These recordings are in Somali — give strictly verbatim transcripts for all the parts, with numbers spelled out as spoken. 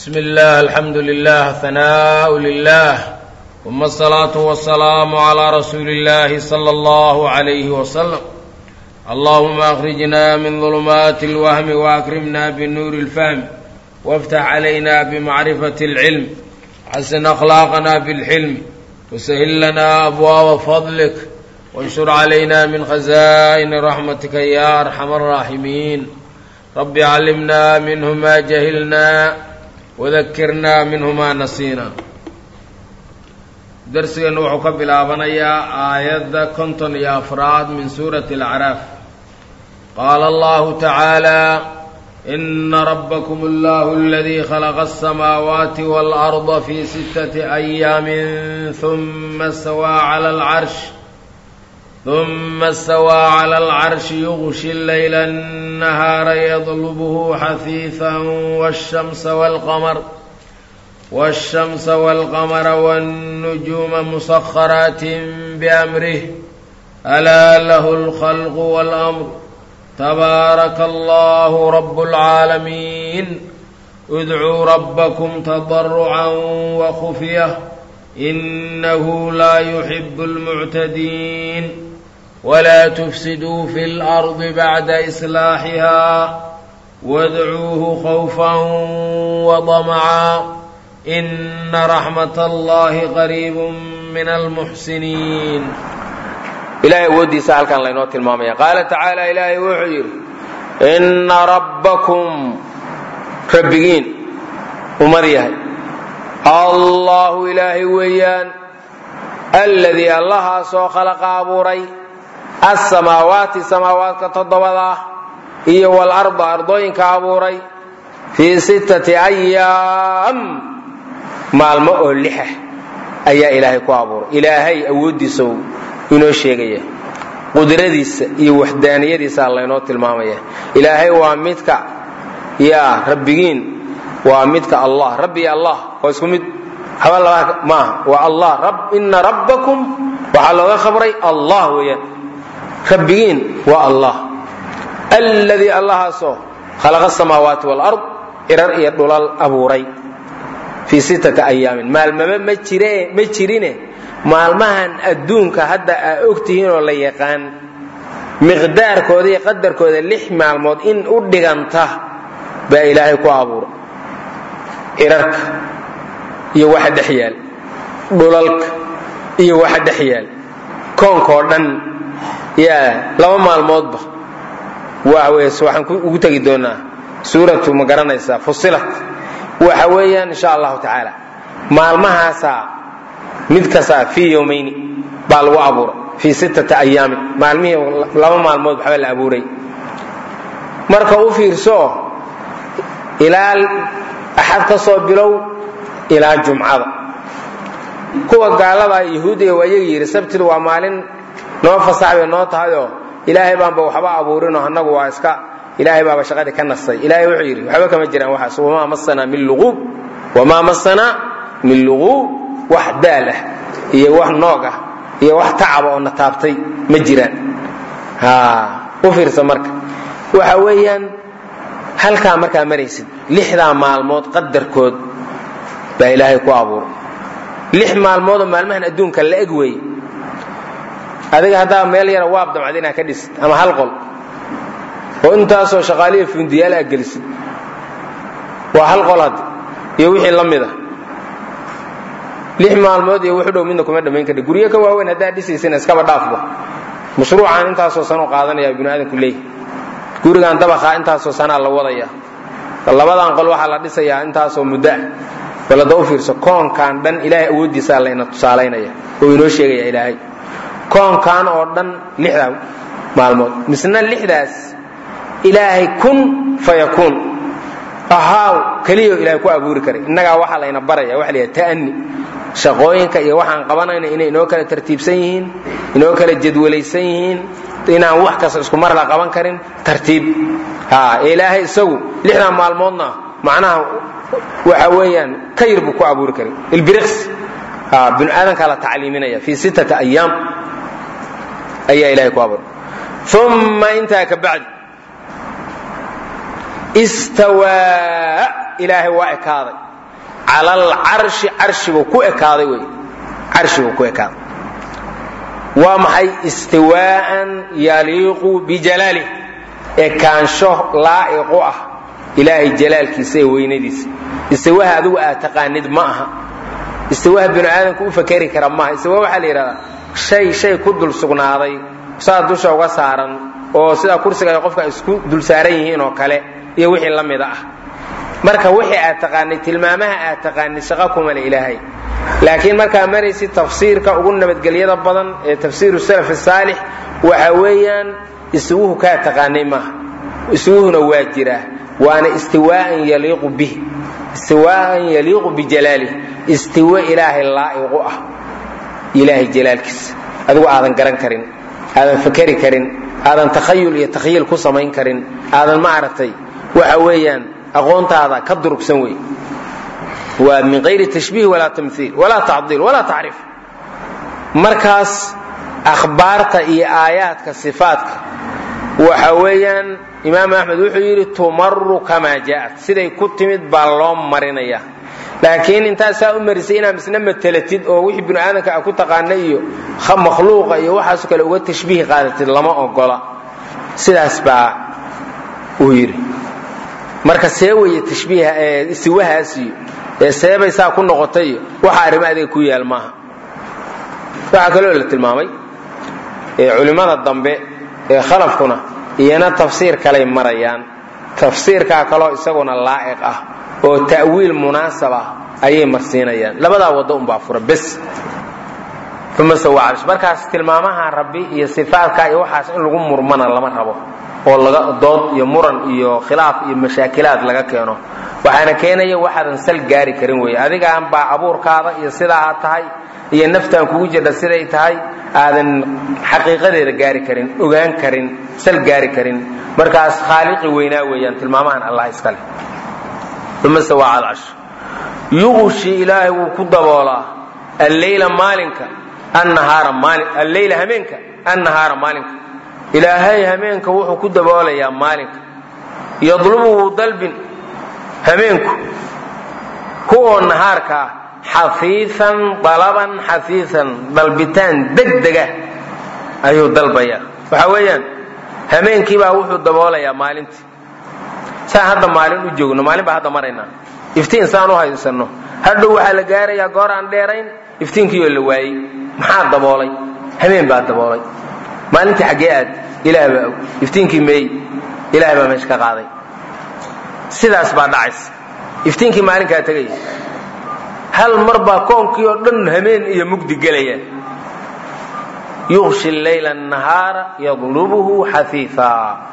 بسم الله الحمد لله ثناء لله ثم الصلاة والسلام على رسول الله صلى الله عليه وسلم. اللهم أخرجنا من ظلمات الوهم وأكرمنا بنور الفهم وافتح علينا بمعرفة العلم حسن أخلاقنا بالحلم وسهل لنا أبواب فضلك وانشر علينا من خزائن رحمتك يا أرحم الراحمين. رب علمنا منه ما جهلنا وذكرنا منه ما نسينا. درسنا وحو كبلابنيا آيات كنتن يا أفراد من سورة الأعراف. قال الله تعالى: إن ربكم الله الذي خلق السماوات والأرض في ستة أيام ثم استوى على العرش ثم استوى على العرش يغشي الليل النهار يطلبه حثيثا والشمس والقمر والشمس والقمر والنجوم مسخرات بأمره ألا له الخلق والأمر تبارك الله رب العالمين. ادعوا ربكم تضرعا وخفية إنه لا يحب المعتدين ولا تفسدوا في الأرض بعد إصلاحها وادعوه خوفا وطمعا إن رحمة الله قريب من المحسنين. إلهي ودي سأل كان لينو تلمامية. قال تعالى إلهي وحير: إن ربكم ربكين ومريه الله إلهي ويان الذي الله سو خلق أبوري السماوات سماوات كتضوضا إيه والأرض أرضين كأبوري في ستة أيام مع المؤلحة أي إلهي كأبور إلهي أودي سو inoo sheegaya qudradiisa iyo waxdaaniyadiisa Allah inoo tilmaamaya. Ilaahay waa midka ya rabbigiin waa midka Allah rabbi Allah waa isku mid xawala ma waa Allah rabb inna rabbakum waxa looga khabray Allah weeyaan rabbigiin waa Allah alladhi Allah soo khalaqa samaawaati wal ard irar iyo dhulal abuuray fi sittati ayaamin maalmaba ma jiree ma jirine maalmahan adduunka hadda aa ogtihiin oo la yaqaan miqdaarkooda iyo qadarkooda lix maalmood in u dhiganta baa Ilaahay ku abuuray irarka iyo waxa dhaxyaal dhulalka iyo waxa dhaxyaal koonko dhan yaa laba maalmoodba waa wees waxaan ugu tagi doonaa suuratu ma garanaysaa Fussilat waxa weeyaan insha Allah taala maalmahaasa mid kasta fi yawmayn bal wa abura fi sittati ayyam maalmihi laba maalmood waxa la abuuray marka u fiirso ilaa ahad ka soo bilow ilaa jumcada kuwa gaalada yahuudiga way yiri sabtidu waa maalin noo fasaxay noo tahayo ilaahay baan ba waxba abuurin oo anagu waa iska ilaahay baa shaqada ka nasay ilaahay wuxuu yiri waxba kama jiraan waxa soo masana min lughub wama masana min lughub wax daalah iyo wax nooga iyo wax tacab oo nataabtay ma jiraan ha u fiirso marka waxa weeyaan halka marka maraysid lixda maalmood qadarkood baa Ilaahay ku abuuray lix maalmood maalmahan adduunka la eg way adiga hada meel yar waab damcadina ka dhis ama hal qol oo intaas oo shaqaaliye fundiyaal ah galisid waa hal qolad iyo wixii la mid ah lix maalmood iyo wuxuu dhow midna kuma dhameyn kara guriga ka waaweyn hadaa dhisaysan iska ba dhaafbo mashruucan intaas oo sano qaadanaya ibn aadan kulay gurigan dabaqa intaas oo sano la wadaya labadan qol waxa la dhisayaa intaas oo muddo wala doo fiirso koonkan dhan Ilaahay awoodiisa la ina tusaaleynaya oo inoo sheegaya Ilaahay koonkan oo dhan lixda maalmood misna lixdaas Ilaahay kun fayakun ahaaw kaliyo Ilaahay ku abuuri karay innaga waxa la ina baraya waxa la taani shaqooyinka iyo waxaan qabanayna inay inoo kala tartiibsan yihiin inoo kala jadwalaysan yihiin inaan wax kasta isku mar la qaban karin tartiib ha Ilaahay isagu lixda maalmoodna macnaha waxa weeyaan kayr buu ku abuuri karay ilbiriqs ha bin aadan kala taaliiminaya fi sittati ayyam ayaa Ilaahay ku abuuray thumma inta ka bacd استوى إلهي وإكاذي على العرش عرش وكوئكاضي وي عرش وكوئكاضي ومحي استواء يليق بجلاله كان شه لائق إلهي جلال كيسي وينديس استواء هذا تقاند معها استواء بن آدم كو فكري كرام معها استواء وحال يرادا شيء شيء كدل سغناداي saa dusha uga saaran oo sida kursiga qofka isku dul saaran yihiin oo kale iyo wixii la mid ah marka wixii aad taqaanay tilmaamaha aad taqaanay shaqo kuma ilaahay laakiin marka maraysi tafsiirka ugu nabadgeliyada badan ee tafsiir salaf salih waxa weeyaan isuhu ka taqaanay ma isuhuna waa jira waana istiwaan yaliqu bih istiwaan yaliqu bi jalali istiwa ilaahi laa'iqu ah ilaahi jalaalkiisa adigu aadan garan karin هذا فكري كرين هذا تخيل يتخيل كوسمين كرين هذا ما عرفتي وحويان أقونت هذا كدرك سوي ومن غير تشبيه ولا تمثيل ولا تعضيل ولا تعريف مركز أخبارك إيه آيات كصفات وحويان إمام أحمد وحيري تمر كما جاءت سيدي كتمت بالله مرينيا لكن انت سأمرسينا مسنم التلاتين او وحي بن آدم كأكو تقانيو خم مخلوق ايو وحاسو كالوغة تشبيه قادت لما اقولا سيدا اسباع ويري مركز سيوي تشبيه استواها اسيو سيبا يسا كون نغطيو وحارم ادي كويا الماها فعكالو للتلمامي علماء الضنبي خلفكنا ايانا تفسير كلام مريان تفسير كاكالو اساقنا اللائق اه oo ta'wiil munaasaba ayay marsiinayaan labada wado um baafura bas kuma sawaash markaas tilmaamaha rabbi iyo sifaadka iyo waxaas in lagu murmana lama rabo oo laga dood iyo muran iyo khilaaf iyo mashaakilaad laga keeno waxaana keenaya waxaan sal gaari karin way adiga aan ba abuurkaada iyo sida aad tahay iyo naftaan kugu jira sida ay tahay aadan xaqiiqadeeda gaari karin ogaan karin sal gaari karin markaas khaaliqi weynaa weeyaan tilmaamahan Allah iskale ثم سوى على العرش يغشي إلهي وكدبولا الليل مالك النهار مالك الليل همينك النهار مالك إلهي همينك وحو كدبولا يا مالك يضربه ضلب همينك هو النهار حثيثا طلبا حثيثا ضلبتان دقدقة أيو ضلبيا وحويا همينك با وحو دبولا يا مالك saa hadda maalin u joogno maalin ba hadda marayna iftiin saan u haysano hadda waxa la gaaraya goor aan dheerayn iftiinkii la waayay maxaa daboolay habeen baa daboolay maalintii xagee aad ilaahay iftiinkii meey ilaahay baa meesh ka qaaday sidaas baa dhacays iftiinkii maalinka tagay hal mar baa koonkii oo dhan habeen iyo mugdi galaya yughshi al-layla an-nahara yadlubuhu hathitha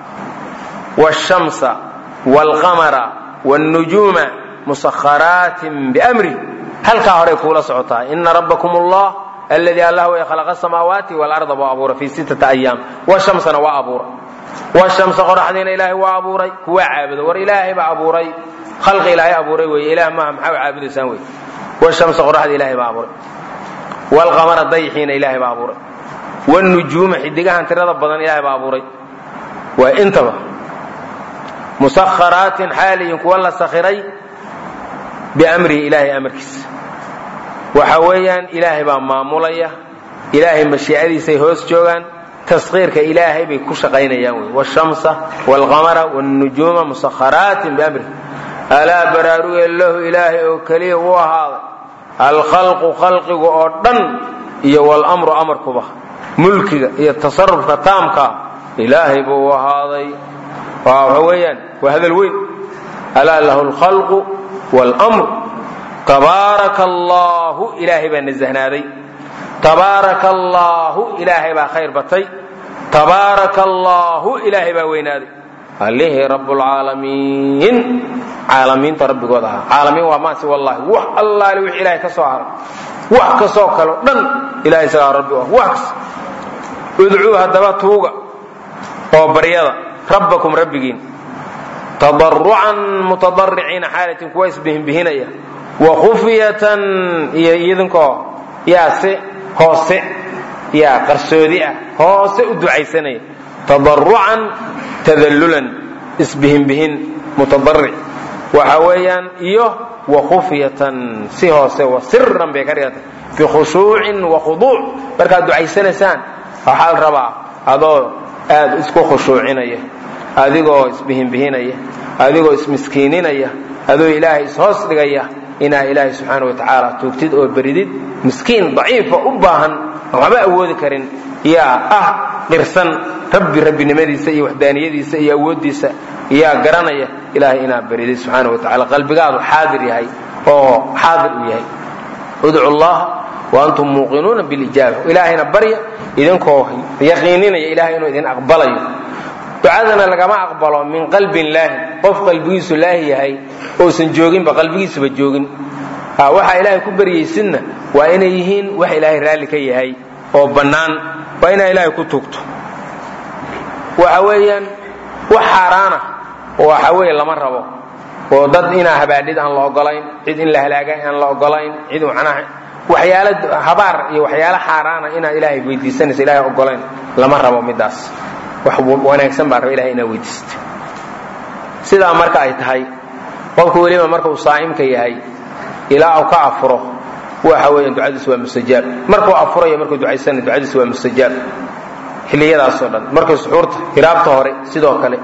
wash-shamsa والقمر والنجوم مسخرات بأمره هل كهري كولا سعطا إن ربكم الله الذي الله خلق السماوات والأرض وأبورا في ستة أيام والشمس وأبورا والشمس قرحدين إلهي وأبوري هو عابد ور إلهي بأبوري خلق إلهي أبوري وإله ما محاو عابد سنوي والشمس قرحد إلهي بأبوري والقمر ضيحين إلهي بأبوري والنجوم حدقها انت رضا بضان إلهي بأبوري وإنتبه مسخرات حالي كولا سخري بأمره إلهي أمركس وحويا إلهي بمامولية إلهي مشيئتي سيهوس جوغان تصغير كإلهي بكش قين يومي والشمس والقمر والنجوم مسخرات بأمره ألا برارو الله إلهي وكليه وهذا الخلق خلق أردن والأمر أمر كبه ملك التصرف تامك إلهي بوهذا وهويا وهذا الوين ألا له الخلق والأمر تبارك الله إلهي بن الزهنادي تبارك الله إلهي بخير بطي تبارك الله إلهي بوينادي عليه رب العالمين عالمين تربي قدها عالمين وما سوى الله وح الله لوح إلهي كسوهر وح كسوكل دن إلهي سوى ربي وحكس ادعوها دباتوغا وبريضا ربكم ربكين تضرعا متضرعين حالة كويس بهم بهنية وخفية يذنكو يا سي هوسي يا قرسودية هوسي ادعي سنة تضرعا تذللا اسبهم بهن متضرع وحويا إيوه وخفية سهوسة وسرا بكرية في خشوع وخضوع بركة دعي سنسان وحال ربع هذا آد اسكو خشوعين أذيقو اسبهن بهن أذيقو اسمسكينين هذا إلهي اسهوس لغاية إنا إلهي سبحانه وتعالى توبتد أو بريدد مسكين ضعيف وأباهن وما أود كرين يا أه قرصن ربي ربي نمدي سي وحدانيتي سي أودي سي يا قرانية إلهي إنا بريدد سبحانه وتعالى قلبي قاعد حاضر يهي أو حاضر يهي ادعوا الله وأنتم موقنون بالإجابة إلهينا بريا إذن كوهي يقينين يا إلهي إنه إذن أقبلي دعاءنا لكما أقبله من قلب الله قف قلبيس الله يهي أو سنجوغين بقلبيس بجوغين وحا إلهي كبري سنة وإن يهين وحا إلهي رالك يهي أو بنان وإن إلهي كتوكتو وحويا وحارانا وحويا لما ربو ودد إنا هبادid aan la ogolayn cid in la halaagay aan la ogolayn cid waxana waxyaalo habaar iyo waxyaalo xaraana ina Ilaahay weydiisanaysa Ilaahay ogolayn lama rabo midaas wax wanaagsan baa rabo Ilaahay ina weydiisto sida marka ay tahay qofku waliba marka uu saa'imka yahay ilaa uu ka afuro waxa weeyaan ducadiisu waa mustajaab marka uu afurayo marka uu ducaysan ducadiisu waa mustajaab xiliyadaas oo dhan marka suxuurta hiraabta hore sidoo kale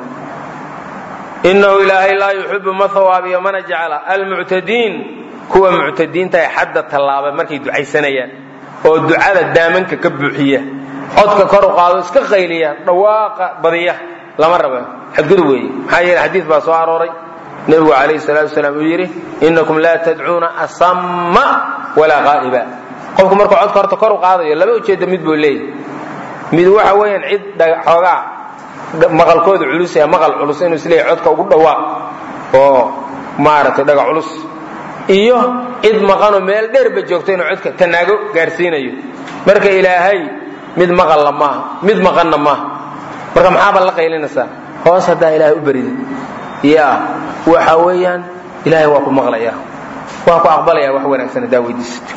إنه إلهي لا يحب مثواب يمن جعل المعتدين كوا معتدين تاي حد طلابة مركي دعي سنيا أو دعاء الدامن ككبوحية عدك كرو قادو اسك خيلية رواق بضية لما ربا حقدوي هاي الحديث باسوار وري نبي عليه الصلاة والسلام يجري إنكم لا تدعون أصم ولا غائبا قفكم مركو عدك كرو قادو يلا بيوجه دميد بولي ميد waxa weeyaan cid xogaa maqalkooda culus ee maqal culus inuu isleey codka ugu dhawaa oo maarata dhaga culus iyo cid maqano meel dheer ba joogto inuu codka tanaago gaarsiinayo marka ilaahay mid maqal lama mid maqanna ma marka maxaa la qaylinaysaa hoos hada ilaahay u bariid ya waxa weeyaan ilaahay waa ku maqlaya waa ku aqbalaya wax wanaagsan daawadiisto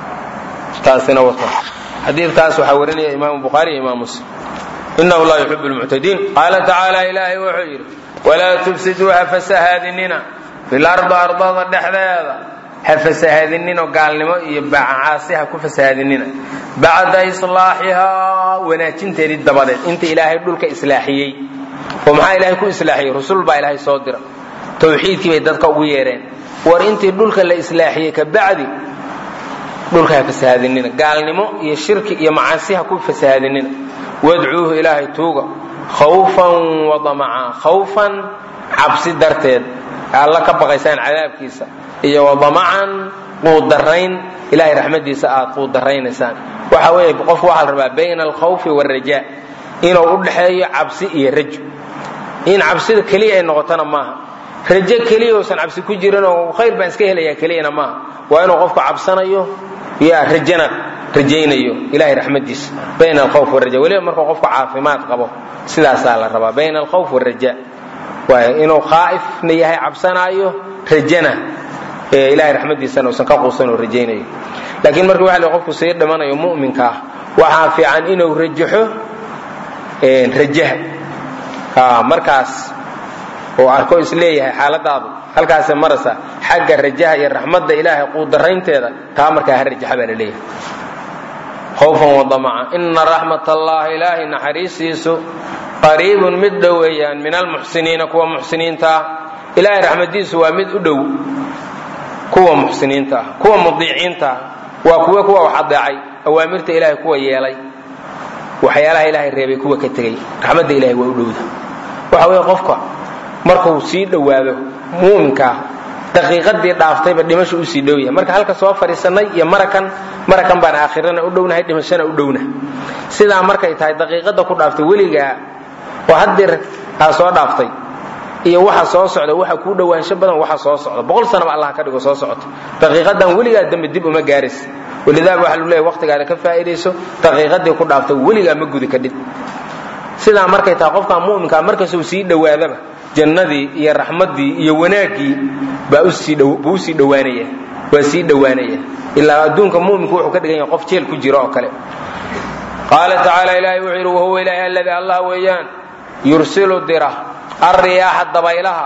taasina wata حديث كاس وحورني إمام البخاري إمام مسلم إنه لا يحب المعتدين قال تعالى إلهي وحير ولا تفسدوا هفسهادننا في الأرض أرضا الدحذا هفسهادننا وقال لما يبع عاصيها كفسهادننا بعد إصلاحها وناتين تريد دبادت أنت إلهي يقولك إصلاحيي ومعا إلهي يكون إصلاحي رسول الله إلهي صادر توحيد كي يددك ويرين وأنت يقولك الإصلاحيي كبعدي دولك فسادننا قال نمو يا شرك يا معاصيها كل فسادننا وادعوه إلهي توقع خوفا وطمعا خوفا عبس درتين الله كبغيسان عذاب كيسا يا وطمعا قودرين إلهي رحمة دي ساعات قودرين إنسان وحاول بقف واحد ربا بين الخوف والرجاء إنه أقول حي عبس يرجو إن عبس كلية إنه غطنا معها رجاء كلية وسن عبس كجيرنا وخير بانسكيه ليا كلية معها وإنه قفك عبسنا يو يا رجنا رجينيو إلهي رحمة ديس بين الخوف والرجاء وليه مركو قفك عافمات قبو سلا سال الربا بين الخوف والرجاء وإنه خائف نيهي عبسنا أيو رجنا إيه إلهي رحمة ديس أنه سنكاقو سنو رجينيو لكن مركو واحد قفك سير دمانا يو مؤمن كاه وعافي عن إنه رجحه إيه رجه آه مركز وعركو إسليه حالة دابو halkaas marasa xagga rajaha iyo raxmadda ilaahay quudaraynteeda taa marka harjaha baa leeyahay خوفا وطمعا إن رحمة الله إلهي نحريسيس قريب مد ويان من المحسنين كوا محسنين تا إلهي رحمة ديس ومد أدو كوا محسنين تا كوا مضيعين تا وكوا كوا وحضاعي أوامرت إلهي كوا يالي وحيالها إلهي الريبي كوا كتغي رحمة إلهي وأدو وحوي قفك مركو سيد وابه مؤمنك daqiiqadii dhaaftay ba dhimasho u sii dhowyahay marka halka soo fariisanay iyo marakan marakan baan aakhirana u dhownahay dhimashana u dhowna sida markay tahay daqiiqada ku dhaaftay weliga oo hadir ha soo dhaaftay iyo waxa soo socda waxa ku dhawaansho badan waxa soo socda boqol sano ba Allah ka dhigo soo socota daqiiqadan weliga dambe dib uma gaaris walidaa waxa lu leeyahay waqtigaada ka faa'iideyso daqiiqadii ku dhaaftay weliga ma gudi ka dhig sida markay tahay qofka muuminka markaas uu sii dhawaadaba jannadii iyo raxmadii iyo wanaagii baa u sii dhaw buu sii dhawaanaya waa sii dhawaanaya ilaa adduunka muuminka wuxuu ka dhigan yahay qof jeel ku jiro oo kale qaala ta'ala ilaahi wa huwa huwa ilaahi alladhi allah wayaan yursilu dira ar-riyaha dabaylaha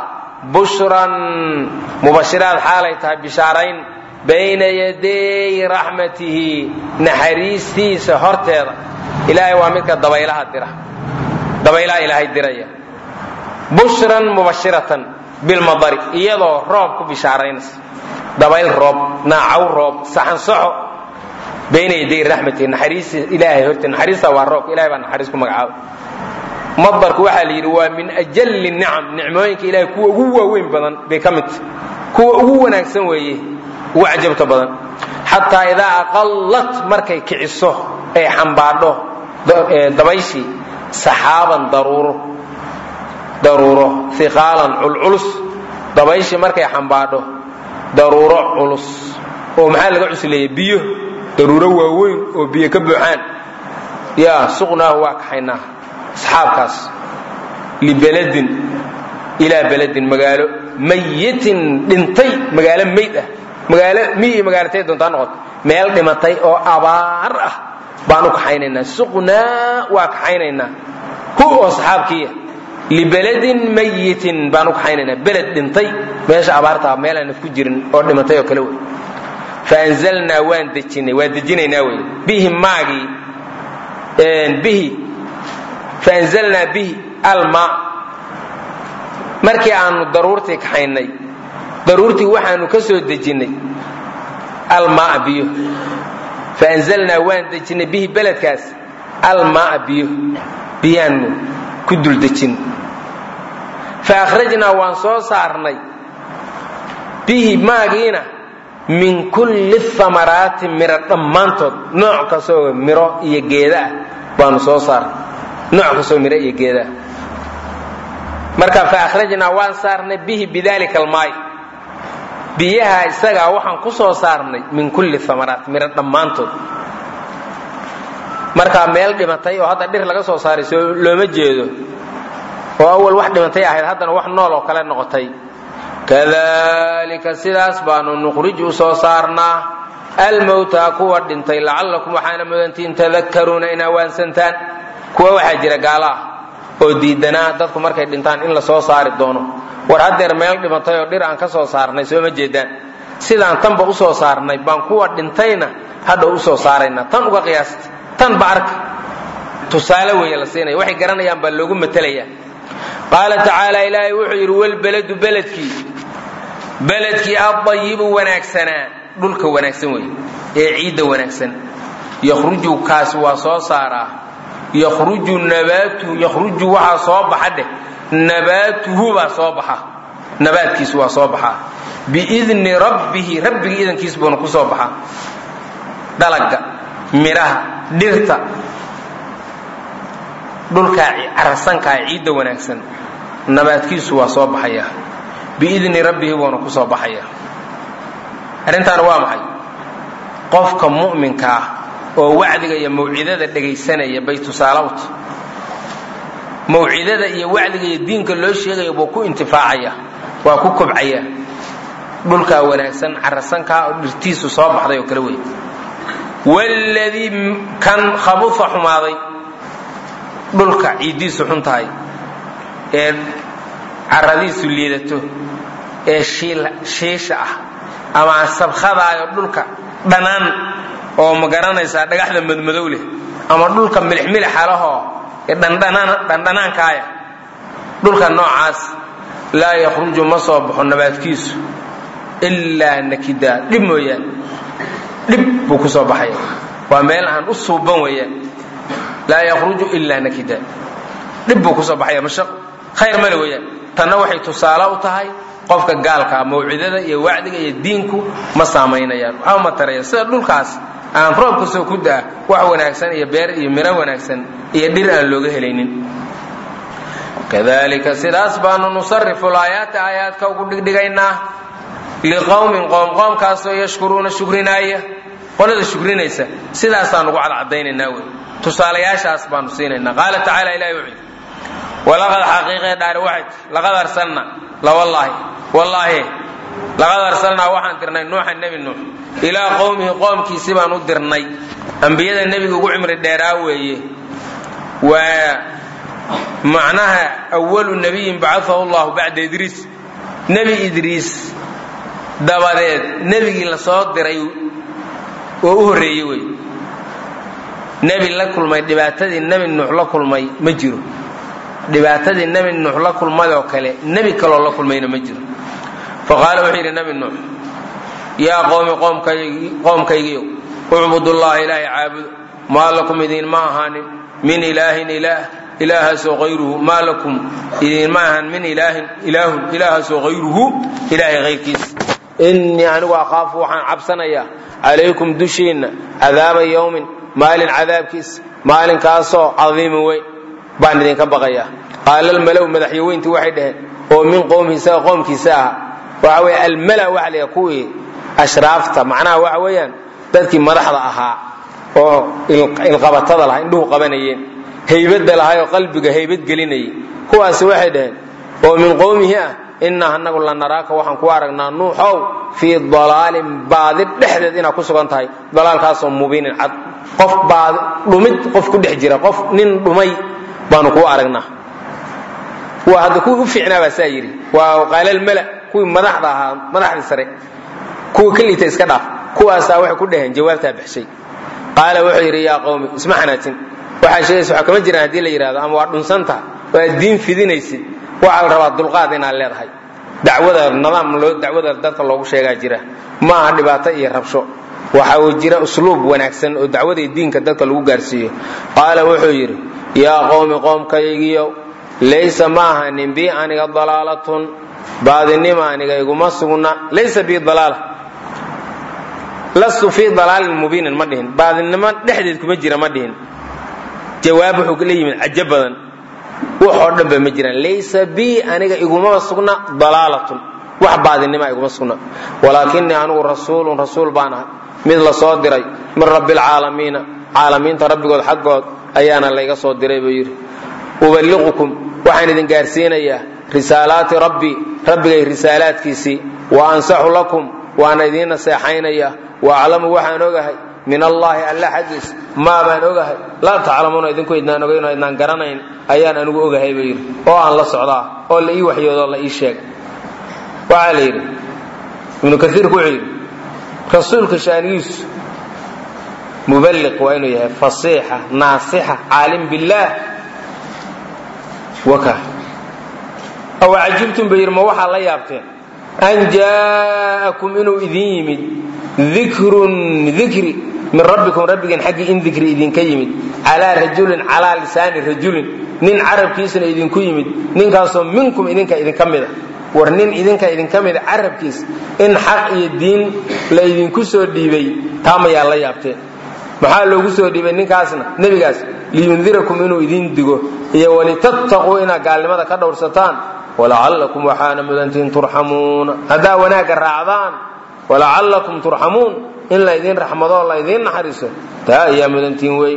bushran mubashiraad xaalay tahay bishaarayn bayna yaday raxmatihi naxariistiisa horteeda. ilaahay waa midka dabaylaha dira, dabaylaha ilaahay diraya. bushran mubashiratan bilmadari, iyadoo roob ku bishaaraynaysa, dabayl roob, naacaw roob, saxan soxo bayna yaday raxmatihi naxariistiisa ilaahay horteeda. naxariista waa roobka, ilahay baa naxariis ku magacaaba. madarku waxaa la yidhi waa min ajali nicam, nicmooyinka ilahay kuwa ugu waaweyn badan bay ka mid tahay, kuwa ugu wanaagsan weeye, ugu cajabta badan. xataa idaa aqallat markay kiciso ay xambaadho dabayshii saxaaban daruuro daruuro iqaalan culculus, dabayshii markay xambaadho daruuro culus oo maxaa laga cusleeyey biyo, daruuro waaweyn oo biyo ka buuxaan. yaa suqnaahu waa kaxaynaa asxaabkaas libeladin ilaa beladin, magaalo mayitin dhintay, magaalo mayd ah, magaalo miyi magaalatay doontaa noqoto, meel dhimatay oo abaar ah baan u kaxaynaynaa. suqnaa waa kaxaynaynaa hu oo saxaabkiiya libeladin mayitin baan u kaxaynaynaa, beled dhintay, meesha abaartaa meel aan ku jirin oo dhimatay oo kale wey. faanzalnaa waan dejinay, waa dejinaynaa wey, bihi maagii bihi faanzalnaa bihi almaa, markii aanu daruurtii kaxaynay, daruurtii waxaanu ka soo dejinnay almaa biyo. faanzalnaa waan dejinay bihi beledkaas almaa biyo, biyaanu ku dul dejin. faakhrajnaa waan soo saarnay bihi maagiina min kulli amaraati, miro dhammaantood, nooc kastoo miro iyo geeda ah baanu soo saarnay, nooc kastoo miro iyo geeda ah. marka faakhrajnaa waan saarnay bihi bidalika almaay, biyaha isagaa waxaan ku soo saarnay min kulli amaraat, miro dhammaantood. markaa meel dhimatay oo hadda dhir laga soo saaray soo looma jeedo, oo awal wax dhimatay ahayd haddana wax nool oo kale noqotay. kadalika sidaas baanu nuqriju u soo saarnaa almawtaa kuwa dhintay, lacallakum waxaana mudantiin tadakkaruuna inaa waansantaan. kuwa waxaa jira gaala ah oo diidanaa dadku markay dhintaan in la soo saari doono. war haddeer meel dhimatay oo dhir aan ka soo saarnay sooma jeedaan, sidaan tanba u soo saarnay baan kuwa dhintayna hadha u soo saaraynaa. tan uga qiyaasta, tan ba arka, tusaale weeye la siinaya, waxay garanayaan baa loogu matelayaa. qaala tacaala, ilaahay wuxuu yidhi walbaladu beledkii, beledkii adayibu wanaagsanaa, dhulka wanaagsan wey ee ciidda wanaagsan, yakhruju kaasi waa soo saaraa, yakhruju nabaatuhu, yakhruju waxaa soo baxa dheh, nabaatuhu baa soo baxa, nabaadkiisu waa soo baxaa, biidni rabbihi, rabbigii idankiis buuna ku soo baxaa. dalaga, midhaha, dhirta, dhulkaa carasankaa ciidda wanaagsan nabaadkiisu waa soo baxaya, biidni rabbihi buuna ku soo baxaya. arrintaana waa maxay? qofka mu'minka ah oo wacdiga iyo mawcidada dhegaysanaya bay tusaale u tahay. mawcidada iyo wacdiga iyo diinka loo sheegaya buu ku intifaacaya, waa ku kobcaya. dhulkaa wanaagsan carasankaa oo dhirtiisu soo baxday oo kale wey. waladii kan khabufa xumaaday, dhulka ciiddiisu xun tahay, ee caradiisu liidato, ee shiisha ah ama sabkhadaayo dhulka dhanaan oo ma garanaysaa dhagaxda madmadow leh, ama dhulka milixmilixa lahoo ee dhandhanaankaaya, dhulka noocaas laa yakhruju ma soo baxo nabaadkiisu ilaa nakidaa, dhib mooyaan, dhib buu ku soo baxaya. waa meel aan u suuban weeyaan, laa yakhruju ilaa nakida, dhib buu ku soo baxaya, mashaq khayr male weeyaan. tanna waxay tusaale u tahay qofka gaalkaa, mawcidada iyo wacdiga iyo diinku ma saamaynayaan, waxba ma taraya. sida dhulkaas aan roobka soo ku daa wax wanaagsan iyo beer iyo miro wanaagsan iyo dhir aan looga helaynin. kadalika sidaas baanu nusarifu laayaati, aayaadka ugu dhigdhigaynaa, liqowmin qoom, qoomkaasoo yashkuruuna shukrinaaya, qolada shukrinaysa sidaasaan ugu cadcadaynaynaa wey, tusaalayaashaas baanu siinaynaa. qaala tacaala, ilahi wuxuu yidhi walaqad xaqiiqee dhaari waxay ti laqad arsalnaa, lawallaahi wallaahi laqad arsalnaa waxaan dirnay nuuxa nebi nuux ilaa qowmihi, qoomkiisi baan u dirnay. ambiyada nebiga ugu cimri dheeraa weeye, waa macnaha awalu nabiyin bacaahu llahu bacda idriis, nebi idriis dabadeed nebigii la soo diray oo u horreeyey wey nebi la kulmay dhibaatadii nebi nuux la kulmay ma jiro dhibaatadii nebi nuux la kulmay oo kale nebi kaloo la kulmayna ma jiro faqaala wuxuu yidhi nebi nuux yaa qowmi qoomkaygiyow ucbudullaha ilaahay caabudo maa lakum idiinma ahaanin min ilaahin ilaah ilaahaasoo hayruhu maa lakum idiinma ahaan min ilaahin ilaahun ilaahaasoo hayruhu ilaahay hayrkiisa innii anigu akhaafu waxaan cabsanayaa calaykum dushiinna cadaaba yowmin maalin cadaabkiisa maalinkaasoo cadiimin weyn baan idinka baqayaa qaala almalow madaxyaweyntii waxay dhaheen oo min qowmihi isaga qoomkiisa ahaa waxa weye almala waxa la yidhaha kuwii ashraafta macnaha waxa weeyaan dadkii madaxda ahaa oo ilqabatada lahaa indhuhu qabanayeen haybadda lahaa oo qalbiga haybad gelinayay kuwaasi waxay dhaheen oo min qowmihi ah innaa anagu la naraaka waxaan ku aragnaa nuuxow fii dalaalin baadi dhexdeed inaad ku sugan tahay dalaalkaasoo mubiinin cad qof baadi dhumid qof ku dhex jira qof nin dhumay baanu kuu aragnaa waa hadda kuwii u fiicnaa baa saa yidhi waa qaalalmala kuwii madaxda ahaa madaxdii sare kuwa ka liita iska dhaaf kuwaasaa waxay ku dhaheen jawaabtaa baxshay qaala wuxuu yidhi yaa qowmi isma xanaajin waxaa sheegaysa waxa kama jiraan haddii la yidhahdo ama waa dhunsantaha waa diin fidinaysid waxaa la rabaa dulqaad inaad leedahay dacwada nidaam loo dacwada dadka loogu sheegaa jira ma aha dhibaato iyo rabsho waxa uu jira usluub wanaagsan oo dacwada iyo diinka dadka lagu gaarsiiyo qaala wuxuu yidhi yaa qowmi qoomkaygiyow laysa ma ahanin bii aniga dalaalatun baadinima aniga iguma sugna laysa bii dalaala lastu fii dalaalin mubiinin ma dhihin baadinimo dhexdeed kuma jira ma dhihin jawaab wuxuu la yimid cajo badan waxoo dhanba ma jiraan laysa bii aniga iguma sugna dalaalatun wax baadinima iguma sugna walaakinii anigu rasuulun rasuul baan ahay mid la soo diray min rabbi alcaalamiina caalamiinta rabbigood xaggood ayaana layga soo diray buu yidhi uballiqukum waxaan idin gaarsiinayaa risaalaati rabbii rabbigay risaalaadkiisii wa ansaxu lakum waana idiin naseexaynayaa wa aclamu waxaan ogahay min allaahi alla xaggiis maa baan ogahay laa taclamuuna idinku idnaan ogayn oo idnaan garanayn ayaan anigu ogahay buu yidhi oo aan la socdaa oo la ii waxyoodoo la ii sheegay waxaa la yidhi ibnu kaiirku wuxuu yidhi rasuulka shaanigiisu muballiq waa inuu yahay fasiixa naasixa caalim billaah waka aw cajibtum bay yidhi ma waxaa la yaabteen an jaa'akum inuu idin yimid dikrun dikri min rabbikum rabbigeen xaggii in dikri idinka yimid calaa rajulin calaa lisaani rajulin nin carabkiisana idinku yimid ninkaasoo minkum idinka idinka mida war nin idinka idinka mida carabkiis in xaq iyo diin la idinku soo dhiibay taa mayaa la yaabteen maxaa loogu soo dhiibay ninkaasna nebigaas liyundirakum inuu idin digo iyo walitattaquu inaad gaalnimada ka dhowrsataan walacallakum waxaana mudantiin turxamuuna haddaa wanaagga raacdaan walacallakum turxamuun in la idin raxmadoo la idiin naxariiso taa ayaa mudantiin wey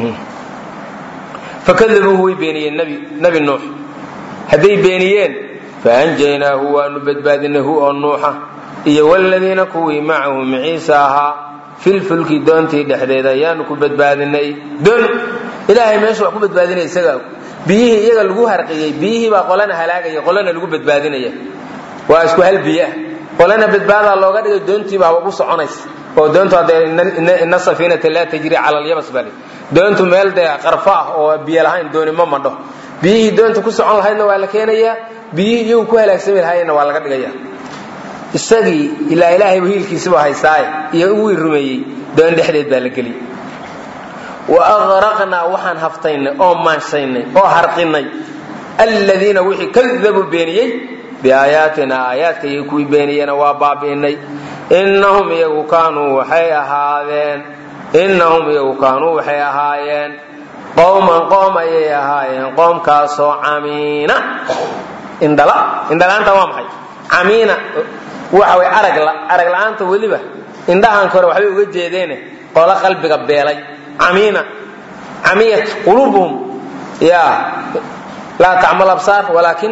fakadabuuhu way beeniyeen nebi nuux hadday beeniyeen faanjaynaahu waanu badbaadinahu oo nuuxa iyo wladiina kuwii macahu maciisa ahaa filfulki doontii dhexdeeda ayaanu ku badbaadinay doon ilaahay meesha wax ku badbaadinaya isagaa biyihii iyaga lagu harqiyey biyihii baa qolana halaagaya qolana lagu badbaadinaya waa isku hal biyaah qolana badbaadaa looga dhigay doontiiba haba ugu soconaysa oo doontu hadee ina safiinata laa tajri cala alyabas bali doontu meel dee qarfo ah oo biyo lahayn dooni ma madho biyihii doonta ku socon lahaydna waa la keenayaa biyihii iyagu ku halaagsami lahaayeenna waa laga dhigaya isagii ilaa ilaahay wiilkiisaba haystaaye iyo ugu rumeeyey doon dhexdeed baa la geliyey wa aqraqnaa waxaan haftaynay oo maanshaynay oo harqinay aladiina wixii kadabuu beeniyey biaayaatina aayaadka iyo kuwii beeniyena waa baabi'inay innahum iyagu kaanuu waxay ahaadeen innahum iyagu kaanuu waxay ahaayeen qowman qoom ayay ahaayeen qoomkaasoo camiina indhala indhalaanta waa maxay camiina waxa way arag arag la'aanta weliba indhahan kore waxbay uga jeedeene qola qalbiga beelay camiina camiyat quluubuhum ya laa tacmal absaar walaakin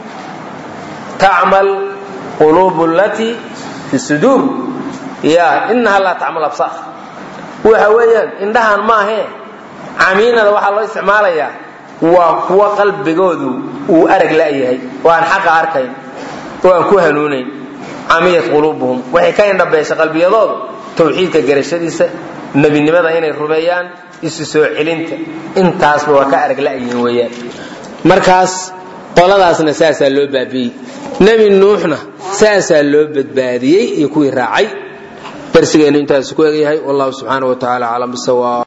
tacmal quluubu allatii fi suduur ya inaha laa tacmal absaar waxa weeyaan indhahan maahee camiinada waxaa loo isticmaalayaa waa kuwa qalbigoodu uu arag la'yahay oo aan xaqa arkayn وأن كهنونين عميت قلوبهم وحي كاين ربيش قلبي يضاد توحيدك قرشديسة النبي النمضة هنا الرميان يسسو علنت انت أصبح وكأرق لأيين ويان مركز qoladaasna saasa loo baabiyay nabi nuuxna saasa loo badbaadiyay iyo kuwii raacay darsigeena intaas ku eegyahay wallahu subhanahu wa ta'ala alam bisawa